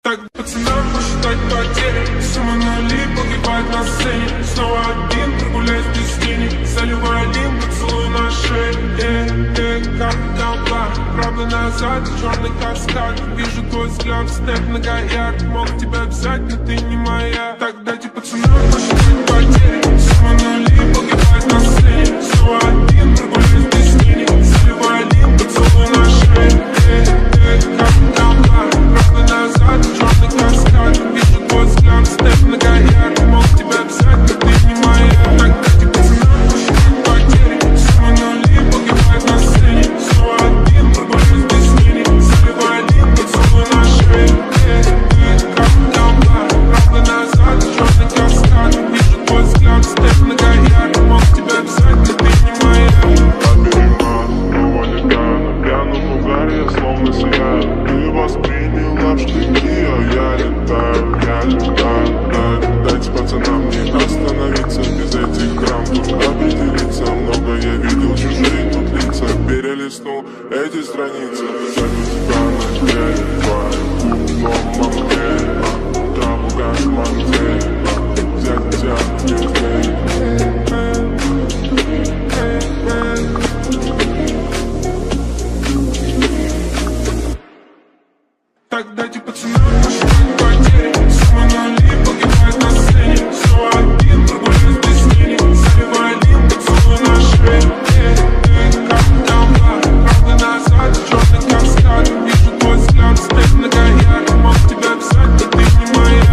Так пацанам посчитать потери, сумма нули погибает на сцене. Снова один, прогуляюсь без тени, заливаю один поцелуй на шее. Капитан Блак, правда назад, черный каскад. Вижу твой взгляд, степ многоярд. Мог тебя взять, но ты не моя. Так дайте пацанам посчитать потери, сумма нули погибает на сцене. Снова один, прогуляюсь без тени, заливаю один поцелуй на шее. Капитан Блак, правда назад, черный каскад. Вижу твой взгляд, степ многоярд. Мог тебя взять, но ты не моя. Так дайте пацанам посчитать потери, сумма нули погибает на сцене. Снова один, прогуляюсь без тени, заливаю один поцелуй на шее. Капитан Блак, правда назад, черный каскад. Вижу твой взгляд, степ многоярд. Мог тебя взять, но ты не моя. Пьяном угаре я словно сияю. Ты восприняла в штыки, а я летаю. Дайте пацанам не остановиться. Без этих грамм тут определиться. Много я видел, чужие тут лица. Перелистнул эти страницы. Жду тебя на деле, твою маму мне. Траву газ манте, взять тебя везде. Так дайте пацанам посчитать потери, сумма нули погибает на сцене. Снова один, прогуляюсь без тени, заливаю один поцелуй на шее. Капитан Блак, правда назад, черный каскад. Вижу твой взгляд, степ многоярд. Мог тебя взять, но ты не моя.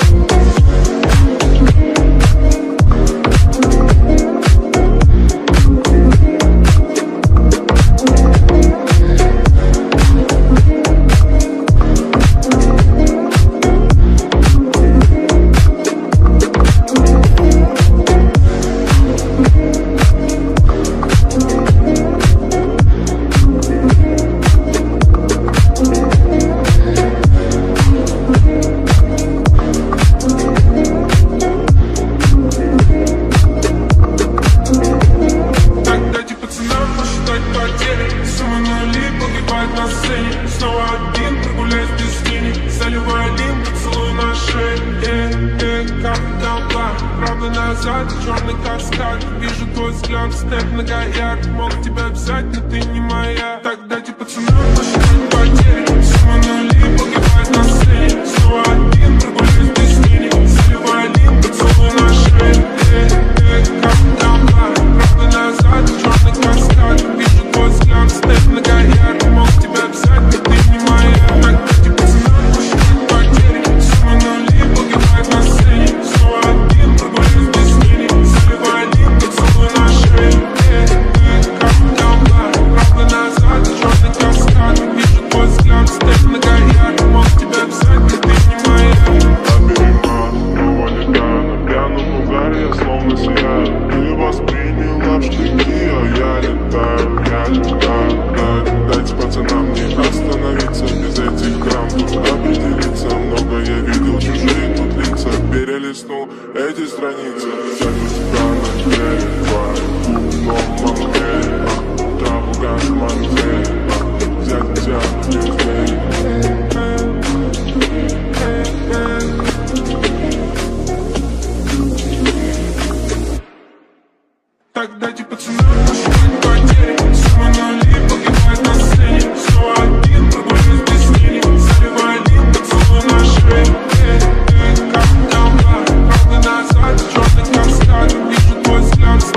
Снова один, прогуляюсь без тени, заливаю один поцелуй на шее. Капитан Блак, правда назад, черный каскад. Вижу твой взгляд, степ многоярд. Мог тебя взять, но ты не моя. Так дайте пацанам посчитать потери, сумма нули погибает на сцене. Снова один, прогуляюсь без тени, заливаю один поцелуй на шее. Капитан Блак, правда назад, черный каскад. Вижу твой взгляд, степ многоярд. Мог тебя взять, но ты не моя. Так дайте пацанам посчитать потери, сумма нули погибает на сцене. Снова один, прогуляюсь без тени, заливаю один поцелуй на шее. Капитан Блак, правда назад, черный каскад. Вижу твой взгляд, степ многоярд. Мог тебя взять, но ты не моя. На пьяном угаре я словно сияю. Ты восприняла в штыки, а я летаю. Дайте пацанам не остановиться. Без этих грамм тут определиться. Много я видел, чужие тут лица. Перелистнул эти страницы. Жду тебя на деле, твою маму мне. Траву газ манте, взять тебя везде. Так дайте пацанам посчитать потери, сумма нули погибает на сцене. Снова один, прогуляюсь без тени, заливаю один поцелуй на шее. Капитан Блак, правда назад, черный каскад. Вижу твой взгляд,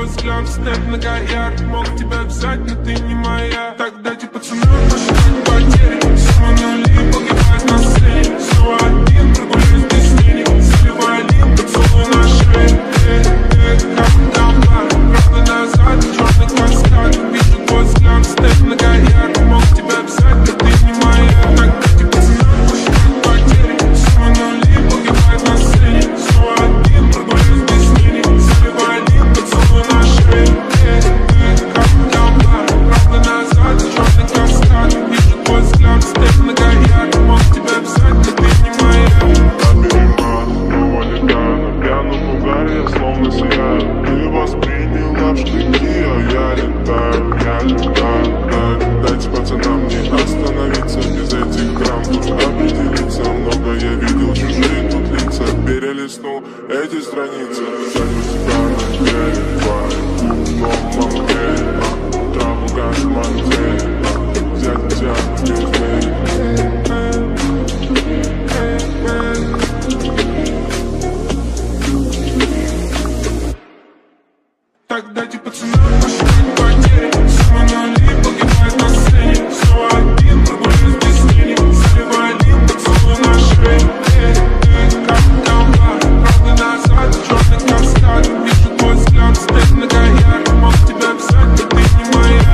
твой взгляд снэп многоярд. Мог тебя взять, но ты не моя. Так дайте пацанам посчитать потери. Сумма нули погибает на сцене. Снова один, прогуляюсь без денег. Заливай лим, поцелуй на шее. Как гамбар, правда назад, черный каскад. Вижу твой взгляд снэп многоярд. Мог тебя взять, но ты не моя. Так дайте пацанам посчитать потери. Сумма нули погибает на сцене. Снова один, прогуляюсь без денег. Заливай лим, поцелуй на шее. Как гамбар, правда назад, черный каскад. Вижу твой взгляд снэп многоярд. Мог тебя взять, но ты не моя. Его летаю на пьяном угаре, я словно сияю. Ты восприняла в штыки, а я летаю. Дайте пацанам не остановиться, без этих грамм тут определиться. Много я видел, чужие тут лица. Перелистнул эти страницы. Взять у себя на деле, твой мамке, траву газ манте, взять тебя без денег. Так дайте пацанам посчитать потери. Сумма нули погибает на сцене. Снова один, прогуляюсь без денег. Заливай лим, поцелуй на шее. Как гамбар, правда назад, черный каскад. Вижу твой взгляд, снэп многоярд. Мог тебя взять, но ты не моя.